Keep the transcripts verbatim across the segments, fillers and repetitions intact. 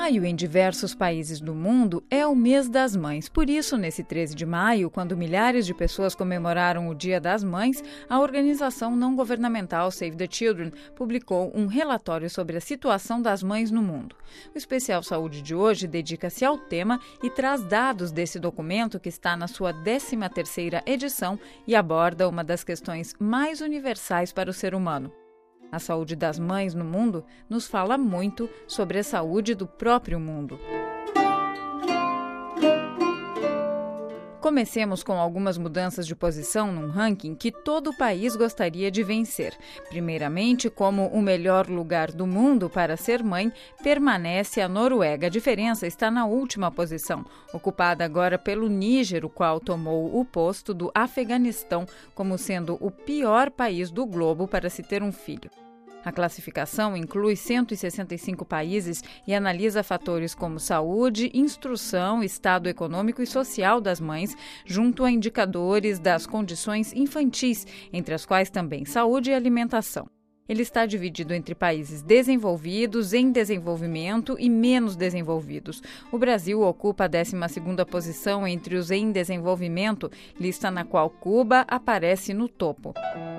Maio, em diversos países do mundo, é o mês das mães. Por isso, nesse treze de maio, quando milhares de pessoas comemoraram o Dia das Mães, a organização não governamental Save the Children publicou um relatório sobre a situação das mães no mundo. O Especial Saúde de hoje dedica-se ao tema e traz dados desse documento que está na sua décima terceira edição e aborda uma das questões mais universais para o ser humano. A saúde das mães no mundo nos fala muito sobre a saúde do próprio mundo. Comecemos com algumas mudanças de posição num ranking que todo o país gostaria de vencer. Primeiramente, como o melhor lugar do mundo para ser mãe, permanece a Noruega. A diferença está na última posição, ocupada agora pelo Níger, o qual tomou o posto do Afeganistão como sendo o pior país do globo para se ter um filho. A classificação inclui cento e sessenta e cinco países e analisa fatores como saúde, instrução, estado econômico e social das mães, junto a indicadores das condições infantis, entre as quais também saúde e alimentação. Ele está dividido entre países desenvolvidos, em desenvolvimento e menos desenvolvidos. O Brasil ocupa a décima segunda posição entre os em desenvolvimento, lista na qual Cuba aparece no topo.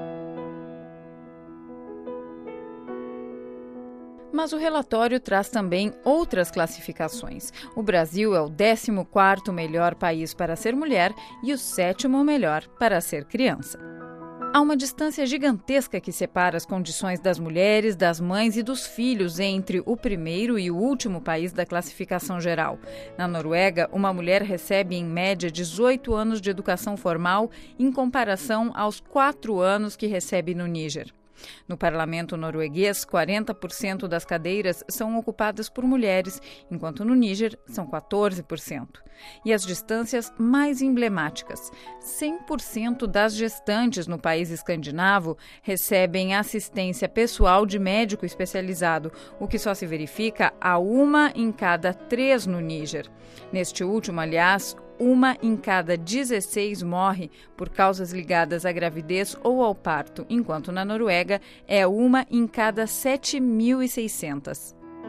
Mas o relatório traz também outras classificações. O Brasil é o décimo quarto melhor país para ser mulher e o sétimo melhor para ser criança. Há uma distância gigantesca que separa as condições das mulheres, das mães e dos filhos entre o primeiro e o último país da classificação geral. Na Noruega, uma mulher recebe em média dezoito anos de educação formal em comparação aos quatro anos que recebe no Níger. No parlamento norueguês, quarenta por cento das cadeiras são ocupadas por mulheres, enquanto no Níger são quatorze por cento. E as distâncias mais emblemáticas: cem por cento das gestantes no país escandinavo recebem assistência pessoal de médico especializado, o que só se verifica a uma em cada três no Níger. Neste último, aliás, uma em cada dezesseis morre por causas ligadas à gravidez ou ao parto, enquanto na Noruega é uma em cada sete mil e seiscentas.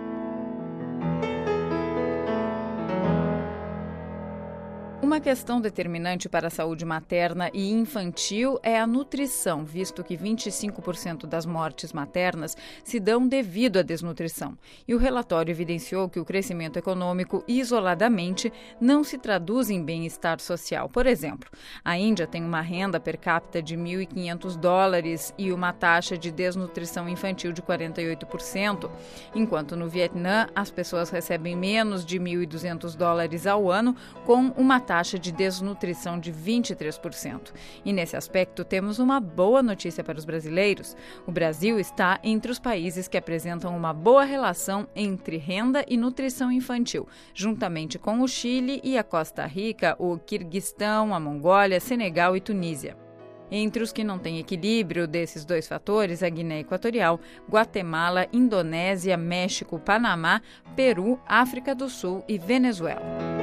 Uma questão determinante para a saúde materna e infantil é a nutrição, visto que vinte e cinco por cento das mortes maternas se dão devido à desnutrição. E o relatório evidenciou que o crescimento econômico, isoladamente, não se traduz em bem-estar social. Por exemplo, a Índia tem uma renda per capita de mil e quinhentos dólares e uma taxa de desnutrição infantil de quarenta e oito por cento, enquanto no Vietnã as pessoas recebem menos de mil e duzentos dólares ao ano, com uma taxa taxa de desnutrição de vinte e três por cento. E nesse aspecto temos uma boa notícia para os brasileiros. O Brasil está entre os países que apresentam uma boa relação entre renda e nutrição infantil, juntamente com o Chile e a Costa Rica, o Quirguistão, a Mongólia, Senegal e Tunísia. Entre os que não têm equilíbrio desses dois fatores, a Guiné Equatorial, Guatemala, Indonésia, México, Panamá, Peru, África do Sul e Venezuela.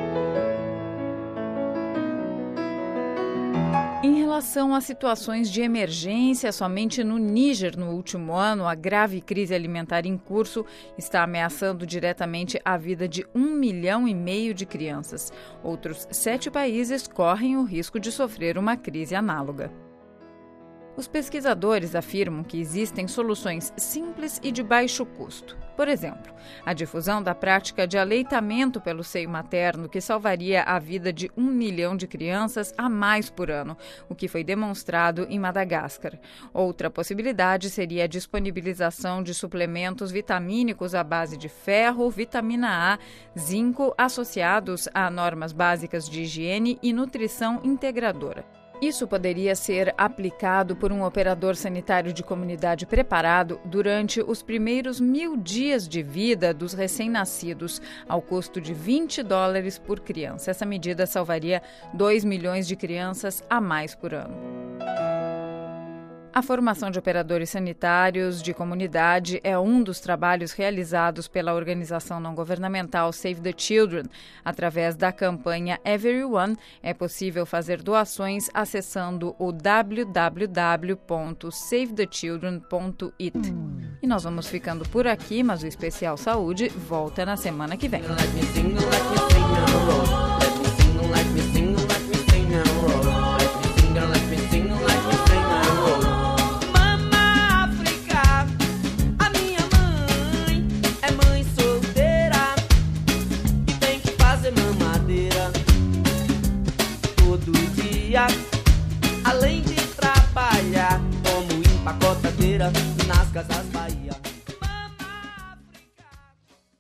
Em relação a situações de emergência, somente no Níger, no último ano, a grave crise alimentar em curso está ameaçando diretamente a vida de um milhão e meio de crianças. Outros sete países correm o risco de sofrer uma crise análoga. Os pesquisadores afirmam que existem soluções simples e de baixo custo. Por exemplo, a difusão da prática de aleitamento pelo seio materno, que salvaria a vida de um milhão de crianças a mais por ano, o que foi demonstrado em Madagascar. Outra possibilidade seria a disponibilização de suplementos vitamínicos à base de ferro, vitamina A, zinco, associados a normas básicas de higiene e nutrição integradora. Isso poderia ser aplicado por um operador sanitário de comunidade preparado durante os primeiros mil dias de vida dos recém-nascidos, ao custo de vinte dólares por criança. Essa medida salvaria dois milhões de crianças a mais por ano. A formação de operadores sanitários de comunidade é um dos trabalhos realizados pela organização não governamental Save the Children. Através da campanha Everyone, é possível fazer doações acessando o w w w ponto save the children ponto i t. E nós vamos ficando por aqui, mas o Especial Saúde volta na semana que vem. Além de trabalhar como empacotadeira nas casas Bahia.